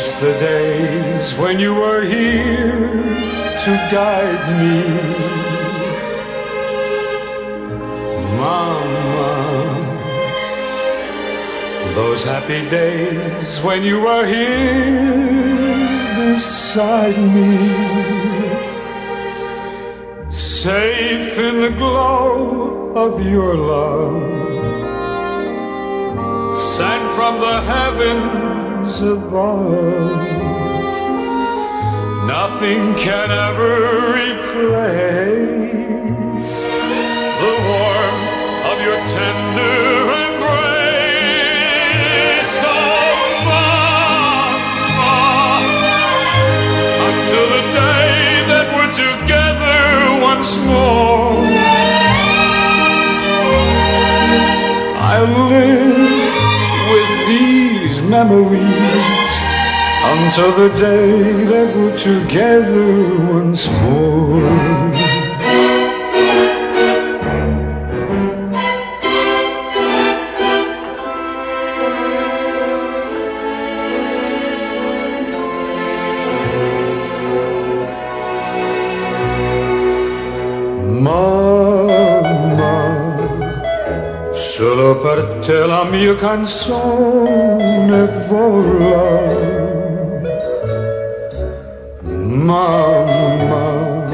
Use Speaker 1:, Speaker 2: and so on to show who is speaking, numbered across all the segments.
Speaker 1: miss the days when you were here to guide me. Mama, those happy days when you were here beside me, safe in the glow of your love, sent from the heavens above. Nothing can ever replace the warmth of your tender embrace. Oh, Mama, until the day that we're together once more, I'll live with these memories until the day that we're together once more. Mamma, solo per te la mia canzone vola. Mamma,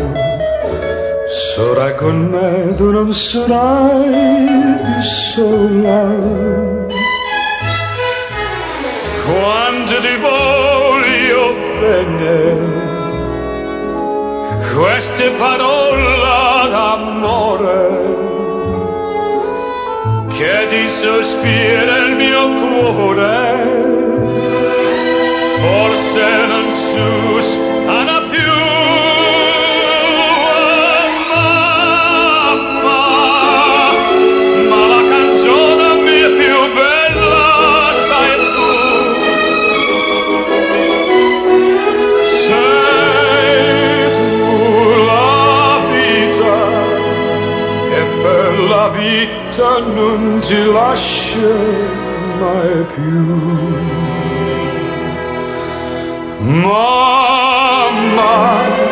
Speaker 1: sarai con me, tu non sarai più sola. Quanto ti voglio bene, queste parole d'amore che ti sospira il mio cuore, forse non suona più. Mamma, ma la canzone mia più bella sei tu. Sei tu la vita, e per la vita non ti lascio mai più. Mamma,